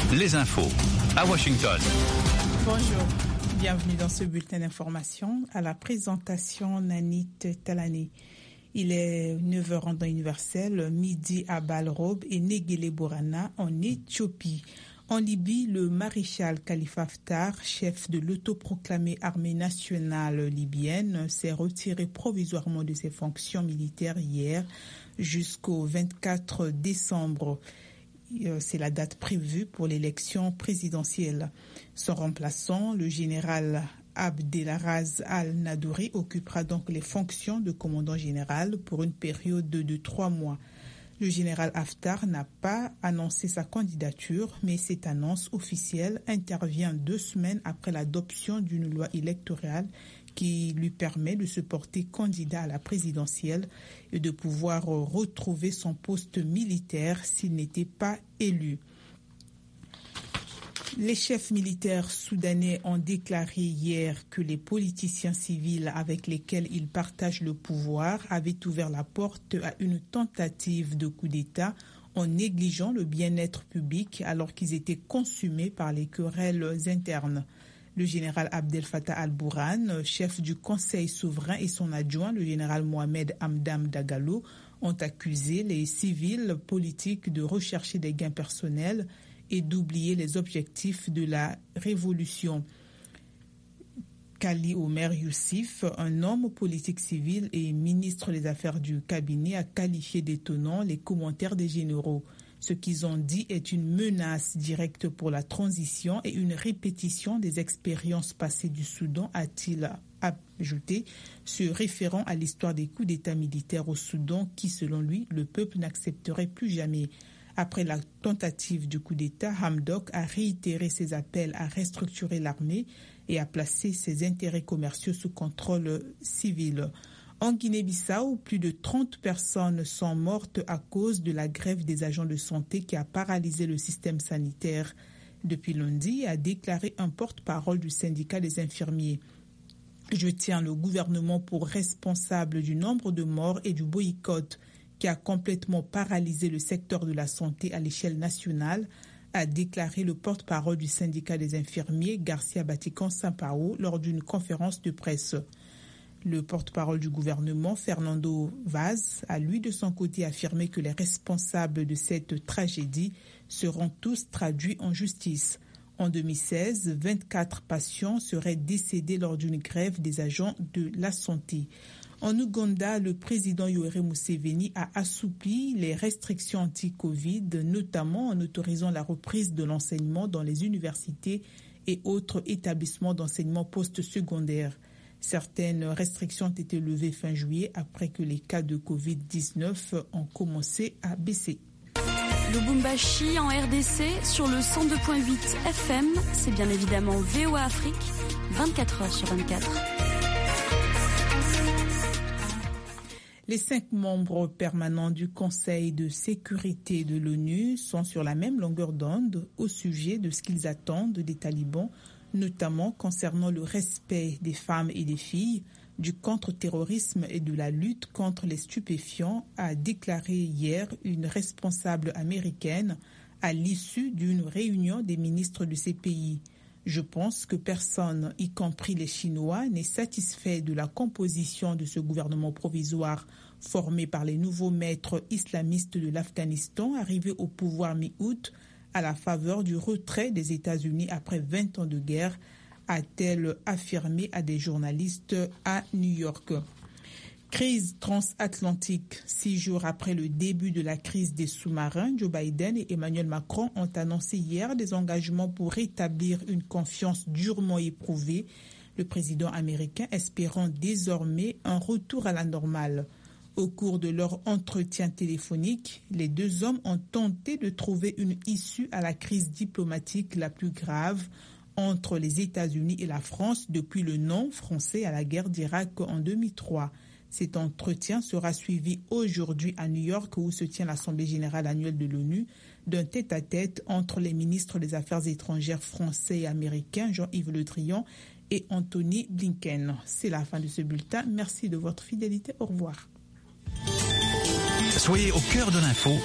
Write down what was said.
les infos à Washington. Bonjour, bienvenue dans ce bulletin d'information. À la présentation, Nanit Talani. Il est 9h en temps universel, midi à Balrobe et Negele Borana en Éthiopie. En Libye, le maréchal Khalifa Haftar, chef de l'autoproclamée armée nationale libyenne, s'est retiré provisoirement de ses fonctions militaires hier jusqu'au 24 décembre. C'est la date prévue pour l'élection présidentielle. Son remplaçant, le général Abdelaraz al-Nadouri, occupera donc les fonctions de commandant général pour une période de 3 mois. Le général Haftar n'a pas annoncé sa candidature, mais cette annonce officielle intervient 2 semaines après l'adoption d'une loi électorale qui lui permet de se porter candidat à la présidentielle et de pouvoir retrouver son poste militaire s'il n'était pas élu. Les chefs militaires soudanais ont déclaré hier que les politiciens civils avec lesquels ils partagent le pouvoir avaient ouvert la porte à une tentative de coup d'État en négligeant le bien-être public alors qu'ils étaient consumés par les querelles internes. Le général Abdel Fattah al-Burhan, chef du Conseil souverain, et son adjoint, le général Mohamed Hamdan Dagalo, ont accusé les civils politiques de rechercher des gains personnels et d'oublier les objectifs de la révolution. Kali Omer Youssif, un homme politique civil et ministre des Affaires du cabinet, a qualifié d'étonnants les commentaires des généraux. Ce qu'ils ont dit est une menace directe pour la transition et une répétition des expériences passées du Soudan, a-t-il ajouté, se référant à l'histoire des coups d'État militaires au Soudan qui, selon lui, le peuple n'accepterait plus jamais. Après la tentative du coup d'État, Hamdok a réitéré ses appels à restructurer l'armée et à placer ses intérêts commerciaux sous contrôle civil. En Guinée-Bissau, plus de 30 personnes sont mortes à cause de la grève des agents de santé qui a paralysé le système sanitaire depuis lundi, a déclaré un porte-parole du syndicat des infirmiers. Je tiens le gouvernement pour responsable du nombre de morts et du boycott qui a complètement paralysé le secteur de la santé à l'échelle nationale, a déclaré le porte-parole du syndicat des infirmiers, Garcia Batican Sampao, lors d'une conférence de presse. Le porte-parole du gouvernement, Fernando Vaz, a lui de son côté affirmé que les responsables de cette tragédie seront tous traduits en justice. En 2016, 24 patients seraient décédés lors d'une grève des agents de la santé. En Ouganda, le président Yoweri Museveni a assoupli les restrictions anti-Covid, notamment en autorisant la reprise de l'enseignement dans les universités et autres établissements d'enseignement post-secondaire. Certaines restrictions ont été levées fin juillet après que les cas de Covid-19 ont commencé à baisser. Lubumbashi en RDC sur le 102.8 FM, c'est bien évidemment VOA Afrique, 24h sur 24. Les 5 membres permanents du Conseil de sécurité de l'ONU sont sur la même longueur d'onde au sujet de ce qu'ils attendent des talibans, notamment concernant le respect des femmes et des filles, du contre-terrorisme et de la lutte contre les stupéfiants, a déclaré hier une responsable américaine à l'issue d'une réunion des ministres de ces pays. Je pense que personne, y compris les Chinois, n'est satisfait de la composition de ce gouvernement provisoire formé par les nouveaux maîtres islamistes de l'Afghanistan arrivés au pouvoir mi-août à la faveur du retrait des États-Unis après 20 ans de guerre, a-t-elle affirmé à des journalistes à New York. Crise transatlantique. 6 jours après le début de la crise des sous-marins, Joe Biden et Emmanuel Macron ont annoncé hier des engagements pour rétablir une confiance durement éprouvée, le président américain espérant désormais un retour à la normale. Au cours de leur entretien téléphonique, les 2 hommes ont tenté de trouver une issue à la crise diplomatique la plus grave entre les États-Unis et la France depuis le non français à la guerre d'Irak en 2003. Cet entretien sera suivi aujourd'hui à New York où se tient l'Assemblée générale annuelle de l'ONU d'un tête-à-tête entre les ministres des Affaires étrangères français et américains Jean-Yves Le Drian et Anthony Blinken. C'est la fin de ce bulletin. Merci de votre fidélité. Au revoir. Soyez au cœur de l'info